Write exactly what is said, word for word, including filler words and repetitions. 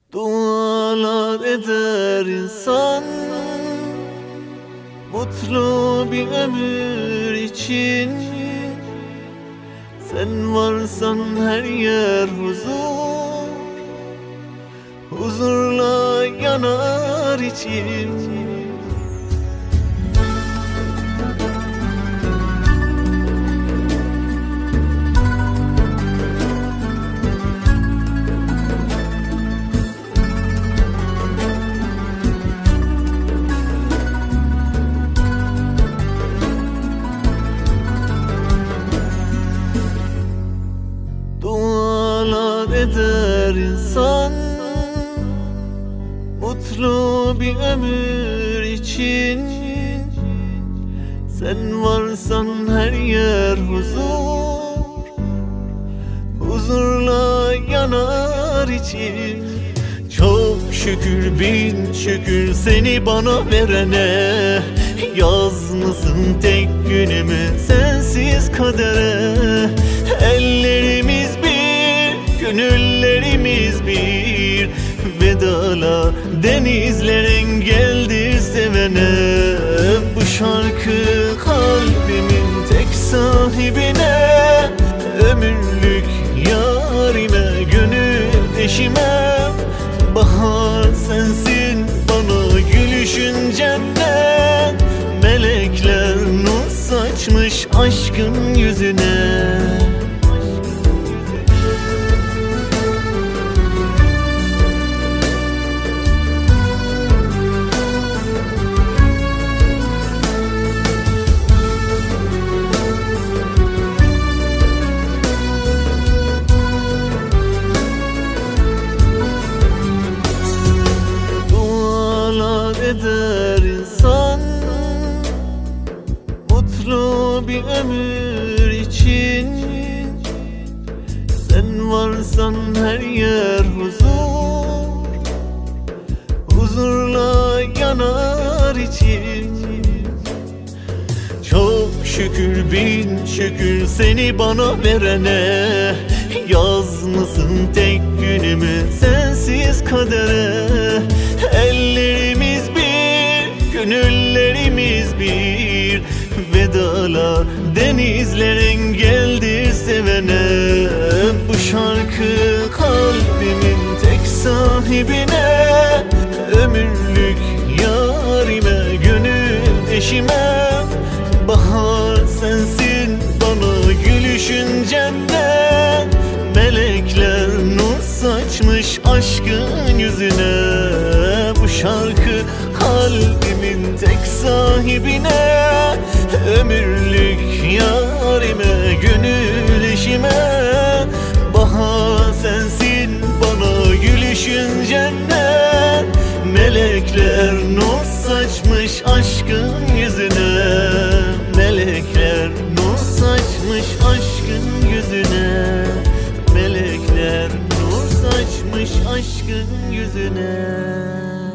Dualar eder insan mutlu bir ömür için. Sen varsan her yer huzur, huzurla yanar içim. Dualar eder insan mutlu bir ömür için. Sen varsan her yer huzur, huzurla yanar içim. Çok şükür bin şükür seni bana verene. Yazmasın tek günümü sensiz kadere. Ellerimiz bir, gönüllerimiz bir. Vedala denizler engeldir sevene. Bu şarkı kalbimin tek sahibine. Ömürlük yarime, gönül eşime. Bahar sensin bana gülüşün cennet. Melekler nur saçmış aşkın yüzüne. Eder insan mutlu bir ömür için. Sen varsan her yer huzur, huzurla yanar içim. Çok şükür bin şükür seni bana verene. Yazmasın tek günümü sensiz kadere. Ellerimiz bir, gönüllerimiz bir. Vedalar denizler engeldir sevene. Bu şarkı kalbimin tek sahibine. Ömürlük yarime, gönül eşime. Bahar sensin bana gülüşün cennet. Melekler nur saçmış aşkın yüzüne. Bu şarkı kalbimin tek sahibine. Ömürlük yarime, gönül eşime. Bahar sensin bana gülüşün cennet. Melekler nur saçmış aşkın yüzüne. Melekler nur saçmış aşkın yüzüne. Melekler nur saçmış aşkın yüzüne.